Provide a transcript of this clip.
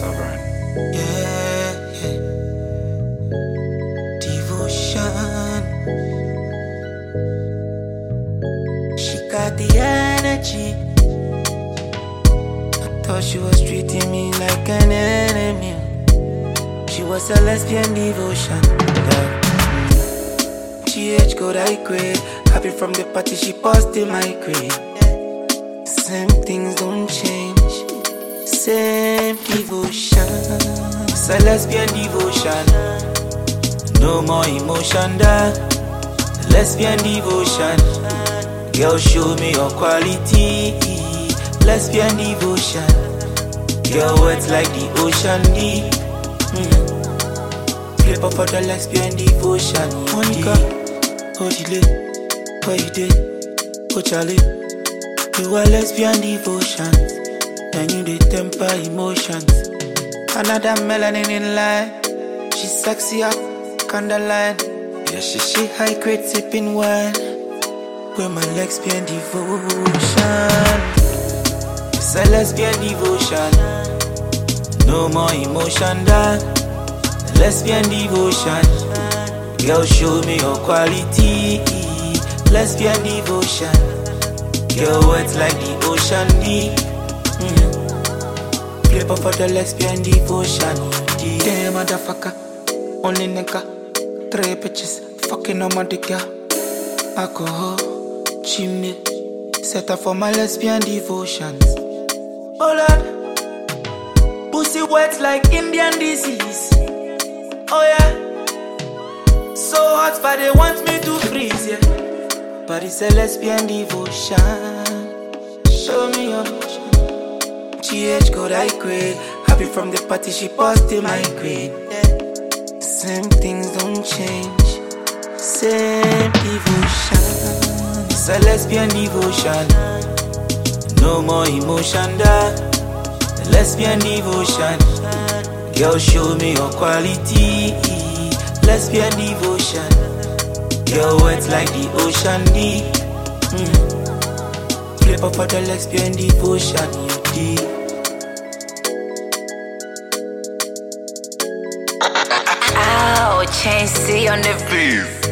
Sovereign. Yeah. Devotion. She got the energy. I thought she was treating me like an enemy. She was a lesbian devotion. Yeah. GH code I grade. Happy from the party, she paused in my grade. Same things don't change. Same devotion. It's a lesbian devotion. No more emotion da. Lesbian devotion. Girl, show me your quality. Lesbian devotion. Girl, words like the ocean deep. Flip up for the lesbian devotion. Monica, Odile, where you did? Oh Charlie, you are lesbian devotion. And you the temper emotions. Another melanin in line. She sexy up, candleline. Yeah, she high grade sipping wine. With my lesbian devotion. It's a lesbian devotion. No more emotion da. Lesbian devotion. Girl, show me your quality. Lesbian devotion. Girl, words like the ocean deep. Flip up for the lesbian devotion. Damn motherfucker, only nigga. 3 bitches, fucking on my dick, yeah. Alcohol, chimney. Set up for my lesbian devotions. Oh Lord, pussy wet like Indian disease. Oh yeah, so hot but they want me to freeze, yeah. But it's a lesbian devotion. Show me your GH code I grade. Happy from the party, she paused in my grade. Same things don't change. Same devotion. It's a lesbian devotion. No more emotion da. Lesbian devotion. Girl, show me your quality. Lesbian devotion. Girl, words like the ocean deep. Flip up for the lesbian devotion, you deep. Ow, Chain C on the beat.